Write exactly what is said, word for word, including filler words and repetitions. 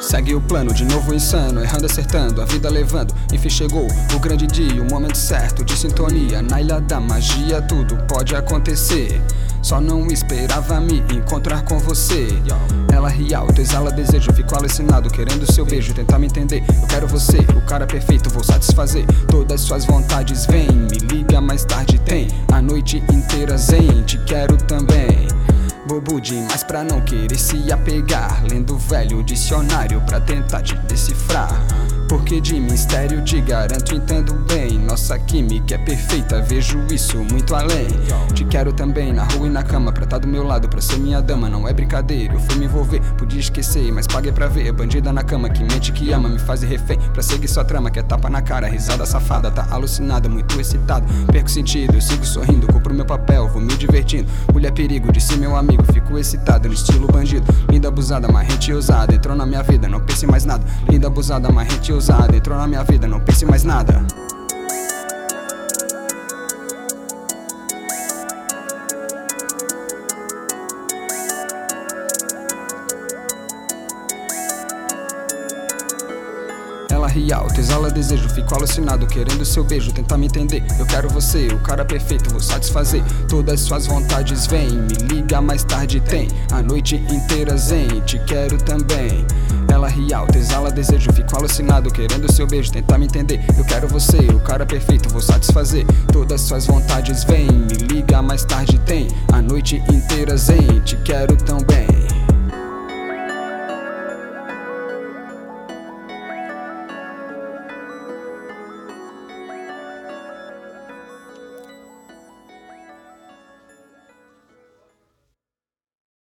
segue o plano, de novo insano, errando, acertando, a vida levando. Enfim chegou o grande dia, o momento certo de sintonia. Na ilha da magia tudo pode acontecer. Só não esperava me encontrar com você. Ela ri alto, exala desejo, fico alucinado, querendo seu beijo, tentar me entender. Eu quero você, o cara perfeito, vou satisfazer todas suas vontades. Vem, me liga mais tarde, tem a noite inteira zen, te quero também. Bobo demais pra não querer se apegar, lendo velho dicionário pra tentar te decifrar. Porque de mistério te garanto, entendo bem. Nossa química é perfeita, vejo isso muito além. Te quero também na rua e na cama, pra tá do meu lado, pra ser minha dama. Não é brincadeira, eu fui me envolver, podia esquecer, mas paguei pra ver. Bandida na cama, que mente, que ama, me faz refém. Pra seguir sua trama, que é tapa na cara, risada safada. Tá alucinada, muito excitado, perco sentido, eu sigo sorrindo, cumpro meu papel, vou me divertindo. Mulher perigo, disse meu amigo, fico excitado no estilo bandido. Linda abusada, marrente ousada, entrou na minha vida, não pense mais nada. Linda abusada, marrente ousada, entrou na minha vida, não pense mais nada. Ela ri alto, exala desejo, fico alucinado, querendo seu beijo, tentar me entender. Eu quero você, o cara perfeito, vou satisfazer todas suas vontades. Vem, me liga mais tarde, tem a noite inteira zen, te quero também. Ela ri alto, exala desejo, fico alucinado, querendo seu beijo, tentar me entender. Eu quero você, o cara perfeito, vou satisfazer todas suas vontades. Vem, me liga mais tarde, tem a noite inteira zen, te quero também.